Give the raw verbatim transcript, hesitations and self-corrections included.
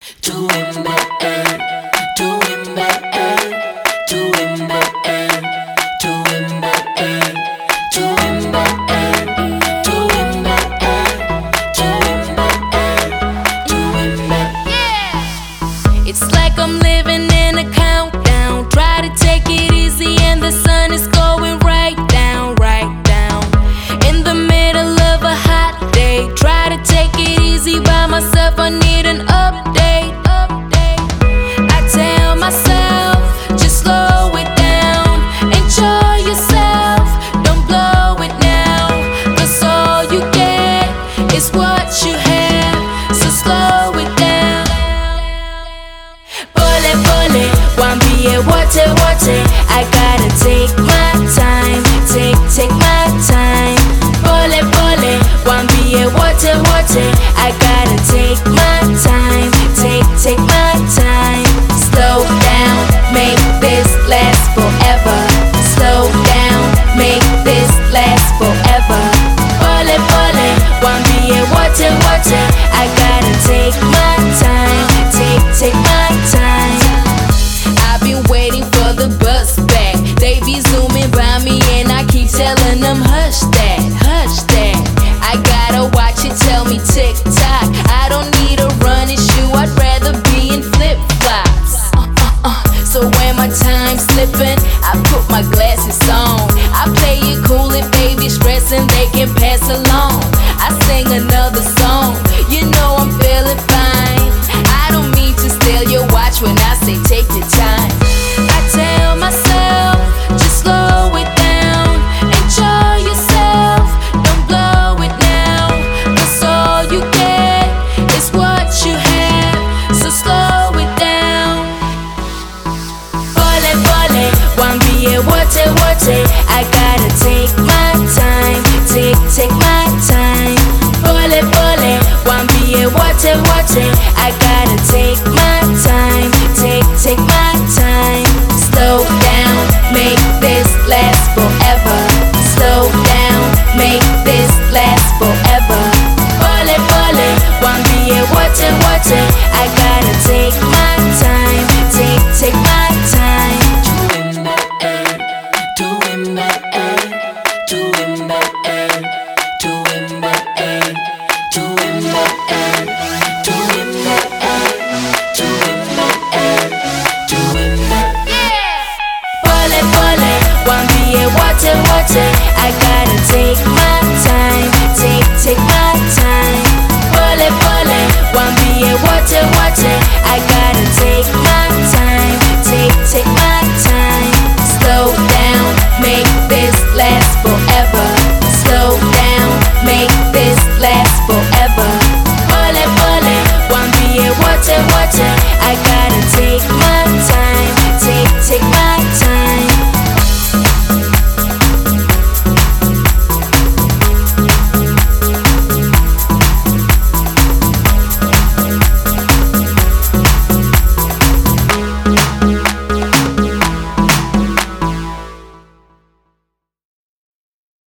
Tuimbe, eh, tuimbe, eh, tuimbe, eh, tuimbe, eh, tuimbe, eh, tuimbe, eh, tuimbe, eh, tuimbe. Yeah! It's like I'm living in a countdown. Try to take it easy and the sun is going right down, right down. In the middle of a hot day, try to take it easy by myself. I need an update. I tell myself, just slow it down. Enjoy yourself, don't blow it now. 'Cause all you get is what you have, so slow it down. Pole pole, wambie wote wote, I gotta take my time, take, take my time. Pole pole, wambie wote wote, I gotta take my time, take, take my time. Slow down, make this last forever. Slow down, make this last forever. Pole pole, wambie wote wote, I gotta take my time, take, take my time. I've been waiting for the bus back. They be zooming by me and I keep telling them hush that, hush that. I gotta watch it tell me tick tock. I don't need a running shoe, I'd rather be in flip flops. Uh, uh, uh. So when my time's slipping, I put my glasses on. I play it cool if baby stressing, they can pass along. I sing another song, you know I'm feeling fine. I don't mean to steal your watch when I say take your time. I tell myself, just slow it down. Enjoy yourself, don't blow it now. 'Cause all you get is what you have, so slow it down. Pole pole, wambie wote wote, I gotta take my time, take, take my time. Pole pole, wambie wote wote, I gotta take my time, take, take my time. Slow down, make this last forever. Slow down, make this last forever. Pole pole, wambie wote wote, I gotta take my time, take, take my time. Tuimbe, eh, tuimbe, eh, tuimbe, eh, tuimbe, eh, tuimbe, eh, tuimbe, eh, tuimbe, eh, tuimbe. Pole pole, wambie wote wote, I gotta take my time, take, take my time. Pole pole, wambie wote wote,